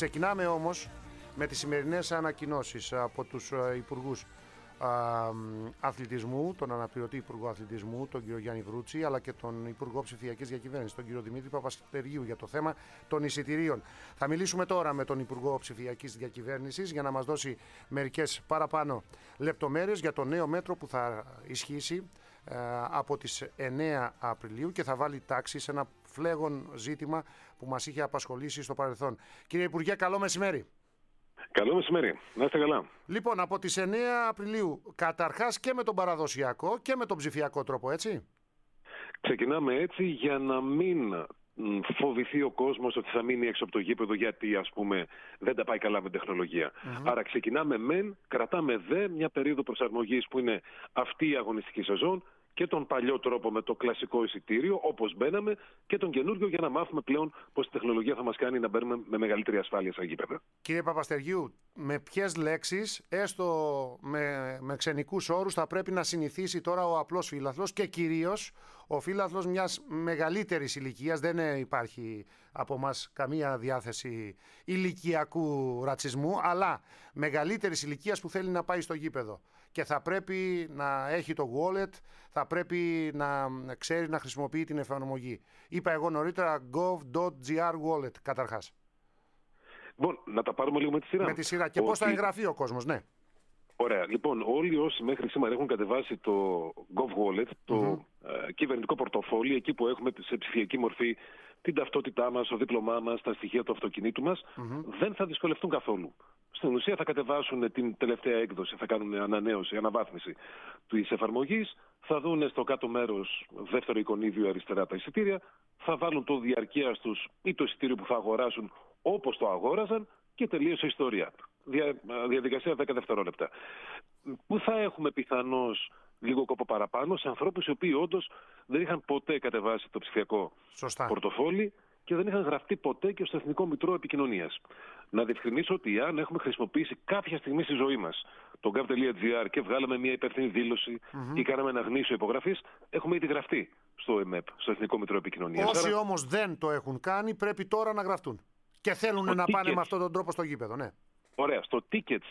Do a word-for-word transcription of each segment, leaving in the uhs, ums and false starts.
Ξεκινάμε όμως με τις σημερινές ανακοινώσεις από τους υπουργούς αθλητισμού, τον αναπληρωτή υπουργό αθλητισμού, τον κύριο Γιάννη Βρούτση, αλλά και τον υπουργό ψηφιακής διακυβέρνησης, τον κύριο Δημήτρη Παπαστεργίου, για το θέμα των εισιτηρίων. Θα μιλήσουμε τώρα με τον υπουργό ψηφιακής διακυβέρνησης για να μας δώσει μερικές παραπάνω λεπτομέρειες για το νέο μέτρο που θα ισχύσει ε, από τις εννέα Απριλίου και θα βάλει τάξη σε ένα φλέγον ζήτημα που μας είχε απασχολήσει στο παρελθόν. Κύριε Υπουργέ, καλό μεσημέρι. Καλό μεσημέρι. Να είστε καλά. Λοιπόν, από τις εννέα Απριλίου, καταρχάς και με τον παραδοσιακό και με τον ψηφιακό τρόπο, έτσι. Ξεκινάμε έτσι για να μην φοβηθεί ο κόσμος ότι θα μείνει έξω από το γήπεδο γιατί, ας πούμε, δεν τα πάει καλά με τεχνολογία. Mm-hmm. Άρα ξεκινάμε μεν, κρατάμε δε μια περίοδο προσαρμογής που είναι αυτή η αγωνιστική σεζόν και τον παλιό τρόπο με το κλασικό εισιτήριο, όπως μπαίναμε, και τον καινούριο για να μάθουμε πλέον πως η τεχνολογία θα μας κάνει να μπαίνουμε με μεγαλύτερη ασφάλεια στα γήπεδα. Κύριε Παπαστεργίου, με ποιες λέξεις, έστω με, με ξενικούς όρους, θα πρέπει να συνηθίσει τώρα ο απλός φύλαθλος και κυρίως ο φύλαθλος μιας μεγαλύτερης ηλικίας? Δεν υπάρχει από μας καμία διάθεση ηλικιακού ρατσισμού, αλλά μεγαλύτερης ηλικίας που θέλει να πάει στο γήπεδο και θα πρέπει να έχει το wallet, θα πρέπει να ξέρει να χρησιμοποιεί την εφαρμογή. Είπα εγώ νωρίτερα gov.gr wallet καταρχάς. Λοιπόν, να τα πάρουμε λίγο με τη σειρά. Με τη σειρά. Και ότι... πώς θα εγγραφεί ο κόσμος, ναι. Ωραία. Λοιπόν, όλοι όσοι μέχρι σήμερα έχουν κατεβάσει το GovWallet, το mm-hmm. ε, κυβερνητικό πορτοφόλι, εκεί που έχουμε σε ψηφιακή μορφή την ταυτότητά μας, το δίπλωμά μας, τα στοιχεία του αυτοκινήτου μας, mm-hmm. δεν θα δυσκολευτούν καθόλου. Στην ουσία θα κατεβάσουν την τελευταία έκδοση, θα κάνουν ανανέωση, αναβάθμιση της εφαρμογής, θα δουν στο κάτω μέρος, δεύτερο εικονίδιο αριστερά, τα εισιτήρια, θα βάλουν το διαρκείας τους ή το εισιτήριο που θα αγοράσουν όπως το αγόραζαν και τελείωσε η ιστορία. Δια, διαδικασία δέκα δευτερόλεπτα. Πού θα έχουμε πιθανώς λίγο κόπο παραπάνω σε ανθρώπους οι οποίοι όντως δεν είχαν ποτέ κατεβάσει το ψηφιακό Σωστά. πορτοφόλι και δεν είχαν γραφτεί ποτέ και στο Εθνικό Μητρό Επικοινωνίας. Να διευκρινίσω ότι αν έχουμε χρησιμοποιήσει κάποια στιγμή στη ζωή μας το gov.gr και βγάλαμε μια υπεύθυνη δήλωση mm-hmm. ή κάναμε ένα γνήσιο υπογραφής, έχουμε ήδη γραφτεί στο ΕΜΕΠ, στο Εθνικό Μητρό Επικοινωνίας. Όσοι Άρα... όμως δεν το έχουν κάνει, πρέπει τώρα να γραφτούν. Και θέλουν στο να tickets. πάνε με αυτόν τον τρόπο στο γήπεδο, ναι. Ωραία. Στο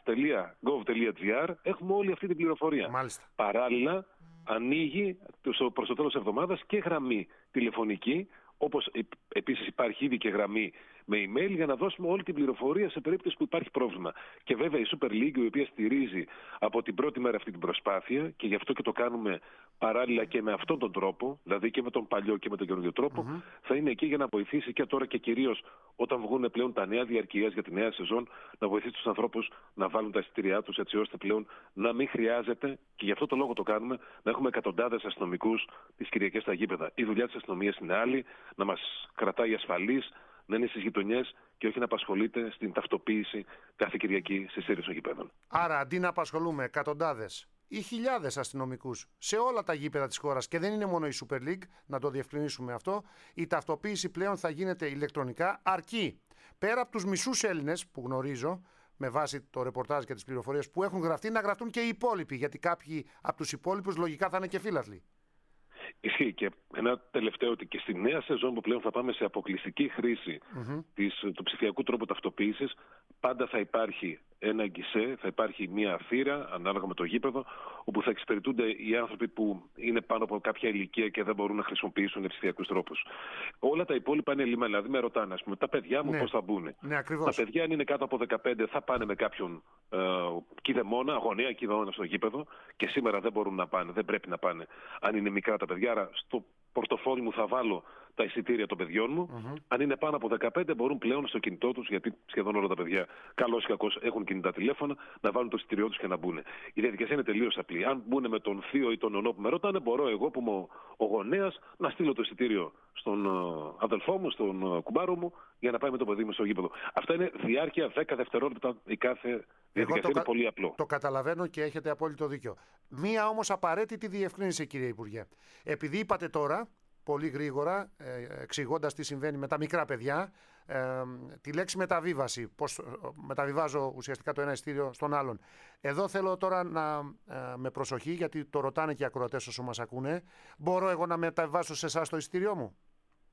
tickets.gov.gr έχουμε όλη αυτή την πληροφορία. Μάλιστα. Παράλληλα, ανοίγει προς το τέλος της εβδομάδας και γραμμή τηλεφωνική, όπως επίσης υπάρχει ήδη και γραμμή με email, για να δώσουμε όλη την πληροφορία σε περίπτωση που υπάρχει πρόβλημα. Και βέβαια η Super League, η οποία στηρίζει από την πρώτη μέρα αυτή την προσπάθεια, και γι' αυτό και το κάνουμε παράλληλα και με αυτόν τον τρόπο, δηλαδή και με τον παλιό και με τον καινούριο τρόπο, mm-hmm. θα είναι εκεί για να βοηθήσει και τώρα και κυρίως όταν βγουν πλέον τα νέα διαρκείας για τη νέα σεζόν, να βοηθήσει τους ανθρώπους να βάλουν τα εισιτήριά τους, έτσι ώστε πλέον να μην χρειάζεται, και γι' αυτό το λόγο το κάνουμε, να έχουμε εκατοντάδες αστυνομικούς τις Κυριακές στα γήπεδα. Η δουλειά της αστυνομίας είναι άλλη, να μας κρατάει ασφαλείς, να είναι στις γειτονιές και όχι να απασχολείται στην ταυτοποίηση κάθε Κυριακή στις σύρρες των γηπέδων. Άρα, αντί να απασχολούμε εκατοντάδες ή χιλιάδες αστυνομικούς σε όλα τα γήπεδα της χώρας, και δεν είναι μόνο η Super League, να το διευκρινίσουμε αυτό, η ταυτοποίηση πλέον θα γίνεται ηλεκτρονικά, αρκεί πέρα από τους μισούς Έλληνες που γνωρίζω, με βάση το ρεπορτάζ και τις πληροφορίες που έχουν γραφτεί, να γραφτούν και οι υπόλοιποι, γιατί κάποιοι από τους υπόλοιπους λογικά θα είναι και φύλαθλοι. Ισχύει. Και ένα τελευταίο, ότι και στη νέα σεζόν που πλέον θα πάμε σε αποκλειστική χρήση mm-hmm. της, του ψηφιακού τρόπου ταυτοποίησης, πάντα θα υπάρχει ένα γκισέ, θα υπάρχει μια θύρα ανάλογα με το γήπεδο, όπου θα εξυπηρετούνται οι άνθρωποι που είναι πάνω από κάποια ηλικία και δεν μπορούν να χρησιμοποιήσουν ψηφιακούς τρόπους. Όλα τα υπόλοιπα είναι λιμένα. Δηλαδή με ρωτάνε, ας πούμε, τα παιδιά μου ναι. πώς θα μπουν. Ναι, ακριβώς. Τα παιδιά, αν είναι κάτω από δεκαπέντε, θα πάνε με κάποιον ε, κηδεμόνα, αγωνία κηδεμόνα στο γήπεδο, και σήμερα δεν μπορούν να πάνε, δεν πρέπει να πάνε, αν είναι μικρά τα παιδιά. Άρα στο πορτοφόλι μου θα βάλω τα εισιτήρια των παιδιών μου. Mm-hmm. Αν είναι πάνω από δεκαπέντε, μπορούν πλέον στο κινητό τους, γιατί σχεδόν όλα τα παιδιά, καλώς ή κακώς, έχουν κινητά τηλέφωνα, να βάλουν το εισιτήριό τους και να μπουν. Η διαδικασία είναι τελείως απλή. Αν μπουν με τον θείο ή τον ονό που με ρωτάνε, μπορώ εγώ που είμαι ο γονέας να στείλω το εισιτήριο στον αδελφό μου, στον κουμπάρο μου, για να πάει με το παιδί μου στο γήπεδο. Αυτά είναι διάρκεια δέκα δευτερόλεπτα η κάθε διαδικασία. Είναι πολύ απλό. Το καταλαβαίνω και έχετε απόλυτο δίκιο. Μία όμως απαραίτητη διευκρίνηση, κύριε Υπουργέ. Επειδή είπατε τώρα, πολύ γρήγορα, εξηγώντας τι συμβαίνει με τα μικρά παιδιά, ε, τη λέξη μεταβίβαση, πώς μεταβιβάζω ουσιαστικά το ένα εισιτήριο στον άλλον. Εδώ θέλω τώρα να, ε, με προσοχή, γιατί το ρωτάνε και οι ακροατές όσο μας ακούνε, μπορώ εγώ να μεταβιβάσω σε εσάς το εισιτήριό μου?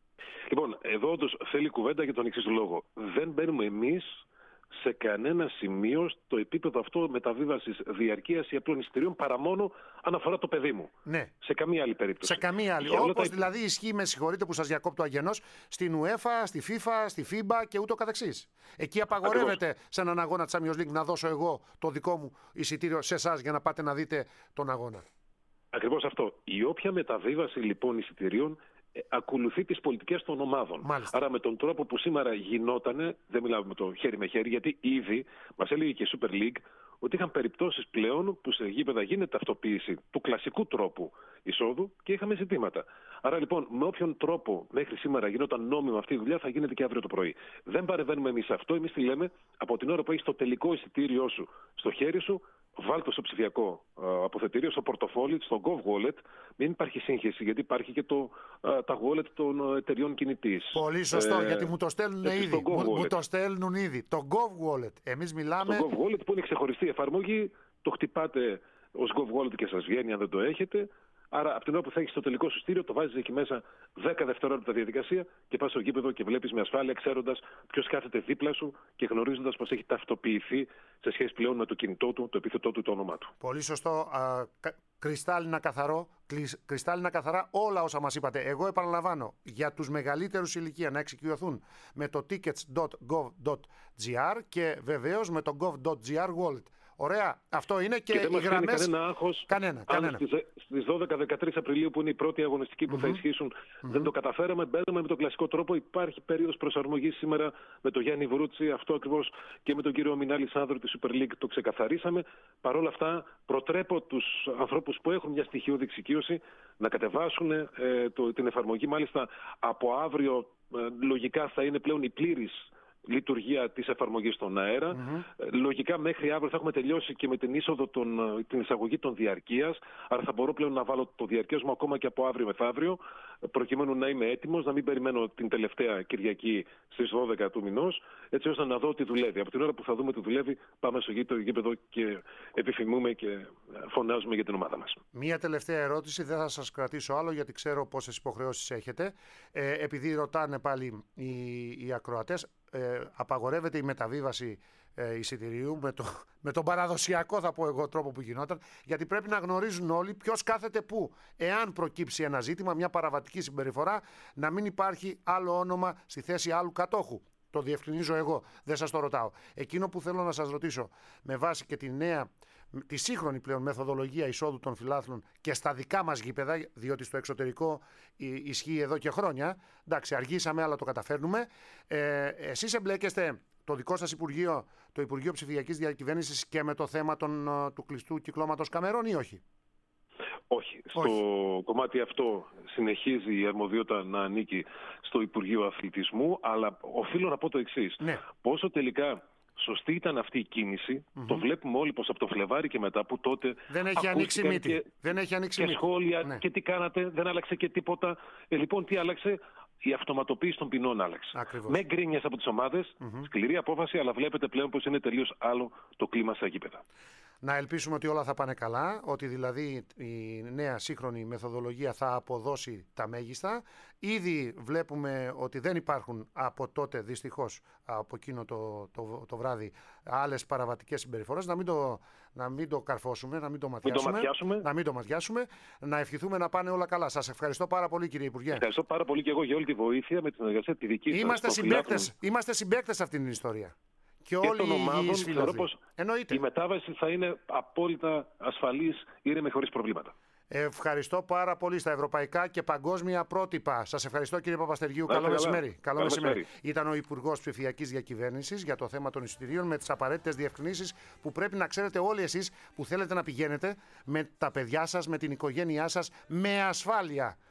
Λοιπόν, εδώ όντως θέλει κουβέντα για τον εξής λόγο. Δεν μπαίνουμε εμείς σε κανένα σημείο στο επίπεδο αυτό μεταβίβασης διαρκείας ή απλών εισιτηρίων παρά μόνο αν αφορά το παιδί μου. Ναι. Σε καμία άλλη περίπτωση. Σε καμία άλλη. Όπως τα... δηλαδή ισχύει, με συγχωρείτε που σας διακόπτω αγενώς, στην UEFA, στη FIFA, στη FIBA και ούτω καθεξής. Εκεί απαγορεύεται Ακριβώς. σε έναν αγώνα της Champions League να δώσω εγώ το δικό μου εισιτήριο σε εσάς για να πάτε να δείτε τον αγώνα. Ακριβώς αυτό. Η όποια μεταβίβαση λοιπόν εισιτηρίων ακολουθεί τις πολιτικές των ομάδων. Μάλιστα. Άρα με τον τρόπο που σήμερα γινότανε, δεν μιλάμε με το χέρι με χέρι, γιατί ήδη μας έλεγε και η Super League ότι είχαν περιπτώσεις πλέον που σε γήπεδα γίνεται ταυτοποίηση του κλασικού τρόπου εισόδου και είχαμε ζητήματα. Άρα λοιπόν με όποιον τρόπο μέχρι σήμερα γινόταν νόμιμο αυτή η δουλειά θα γίνεται και αύριο το πρωί. Δεν παρεμβαίνουμε εμείς σε αυτό, εμείς τι λέμε, από την ώρα που έχεις το τελικό εισιτήριό σου στο χέρι σου, βάλτε στο ψηφιακό uh, αποθετήριο, στο πορτοφόλι, στο GovWallet. Μην υπάρχει σύγχυση, γιατί υπάρχει και το, uh, τα wallet των εταιριών κινητής. Πολύ σωστό, ε, γιατί μου το στέλνουν ήδη. Μου, μου το στέλνουν ήδη. Το GovWallet. Εμείς μιλάμε... Το GovWallet που είναι ξεχωριστή εφαρμογή, το χτυπάτε ως GovWallet και σας βγαίνει αν δεν το έχετε. Άρα, από την ώρα που θα έχεις το τελικό σου στήριο, το βάζεις εκεί μέσα δέκα δευτερόλεπτα διαδικασία και πας στο γήπεδο και βλέπεις με ασφάλεια, ξέροντας ποιος κάθεται δίπλα σου και γνωρίζοντας πως έχει ταυτοποιηθεί σε σχέση πλέον με το κινητό του, το επίθετό του, το όνομά του. Πολύ σωστό. Α, κρυστάλλινα καθαρό, κρυστάλλινα καθαρά όλα όσα μας είπατε. Εγώ επαναλαμβάνω, για τους μεγαλύτερους ηλικία να εξοικειωθούν με το tickets τελεία gov τελεία gr και βεβαίως με το gov τελεία gr wallet. Ωραία, αυτό είναι και, και οι γραμμές... κανένα άγχος. Κανένα, κανένα. Στις, στις δώδεκα δεκατρείς Απριλίου που είναι η πρώτη αγωνιστική που mm-hmm. θα ισχύσουν mm-hmm. δεν το καταφέραμε, μπαίνουμε με τον κλασικό τρόπο. Υπάρχει περίοδος προσαρμογής σήμερα με τον Γιάννη Βρούτσι, αυτό ακριβώς, και με τον κύριο Μινάλη Σάνδρο τη Super League το ξεκαθαρίσαμε. Παρ' όλα αυτά προτρέπω τους ανθρώπους που έχουν μια στοιχειώδη εξοικείωση να κατεβάσουν ε, το, την εφαρμογή. Μάλιστα από αύριο ε, λογικά θα είναι πλέον η πλήρης λειτουργία της εφαρμογής στον αέρα. Mm-hmm. Λογικά μέχρι αύριο θα έχουμε τελειώσει και με την είσοδο των, την εισαγωγή των διαρκείας. Άρα θα μπορώ πλέον να βάλω το διαρκείας μου ακόμα και από αύριο μεθαύριο, προκειμένου να είμαι έτοιμος, να μην περιμένω την τελευταία Κυριακή στις δώδεκα του μηνός, έτσι ώστε να δω τι δουλεύει. Από την ώρα που θα δούμε τι δουλεύει, πάμε στο γήπεδο και επιφημούμε και φωνάζουμε για την ομάδα μας. Μία τελευταία ερώτηση, δεν θα σας κρατήσω άλλο γιατί ξέρω πόσες υποχρεώσεις έχετε. Ε, επειδή ρωτάνε πάλι οι, οι ακροατές, Ε, απαγορεύεται η μεταβίβαση ε, εισιτηρίου με, το, με τον παραδοσιακό, θα πω εγώ, τρόπο που γινόταν, γιατί πρέπει να γνωρίζουν όλοι ποιος κάθεται πού. Εάν προκύψει ένα ζήτημα, μια παραβατική συμπεριφορά, να μην υπάρχει άλλο όνομα στη θέση άλλου κατόχου. Το διευκρινίζω εγώ, δεν σας το ρωτάω. Εκείνο που θέλω να σας ρωτήσω, με βάση και τη νέα, τη σύγχρονη πλέον μεθοδολογία εισόδου των φιλάθλων και στα δικά μας γήπεδα, διότι στο εξωτερικό ισχύει εδώ και χρόνια, εντάξει, αργήσαμε αλλά το καταφέρνουμε. Ε, εσείς εμπλέκεστε, το δικό σας Υπουργείο, το Υπουργείο Ψηφιακής Διακυβέρνησης, και με το θέμα των, του κλειστού κυκλώματος καμερών ή όχι? Όχι. Στο Όχι. κομμάτι αυτό συνεχίζει η αρμοδιότητα να ανήκει στο Υπουργείο Αθλητισμού, αλλά οφείλω να πω το εξής. Ναι. Πόσο τελικά σωστή ήταν αυτή η κίνηση, mm-hmm. το βλέπουμε όλοι πως από το Φλεβάρι και μετά, που τότε δεν έχει ανοίξει μύτη. Και, δεν έχει ανοίξει και μύτη. Σχόλια, ναι. Και τι κάνατε, δεν άλλαξε και τίποτα. Ε, λοιπόν, τι άλλαξε? Η αυτοματοποίηση των ποινών άλλαξε. Ακριβώς. Με γκρίνιες από τις ομάδες, mm-hmm. σκληρή απόφαση, αλλά βλέπετε πλέον πως είναι τελείως άλλο το κλίμα στα γήπεδα. Να ελπίσουμε ότι όλα θα πάνε καλά, ότι δηλαδή η νέα σύγχρονη μεθοδολογία θα αποδώσει τα μέγιστα. Ήδη βλέπουμε ότι δεν υπάρχουν από τότε, δυστυχώς, από εκείνο το, το, το βράδυ, άλλες παραβατικές συμπεριφορές. Να μην το, να μην το καρφώσουμε, να μην το ματιάσουμε, μην το ματιάσουμε. Να μην το ματιάσουμε, να ευχηθούμε να πάνε όλα καλά. Σας ευχαριστώ πάρα πολύ, κύριε Υπουργέ. Ευχαριστώ πάρα πολύ και εγώ για όλη τη βοήθεια με την συνεργασία τη δική σας. Είμαστε συμπαίκτες, είμαστε συμπαίκτες σε αυτήν την ιστορία. Και, και όλοι οι ομάδων, θεωρώ πως η μετάβαση θα είναι απόλυτα ασφαλής, ήρεμη, χωρίς προβλήματα. Ευχαριστώ πάρα πολύ. Στα ευρωπαϊκά και παγκόσμια πρότυπα. Σας ευχαριστώ, κύριε Παπαστεργίου. Καλό καλά. μεσημέρι. Καλό μεσημέρι. Ήταν ο Υπουργός Ψηφιακής Διακυβέρνησης για το θέμα των εισιτηρίων, με τις απαραίτητες διευκρινήσεις που πρέπει να ξέρετε όλοι εσείς που θέλετε να πηγαίνετε με τα παιδιά σας, με την οικογένειά σας, με ασφάλεια.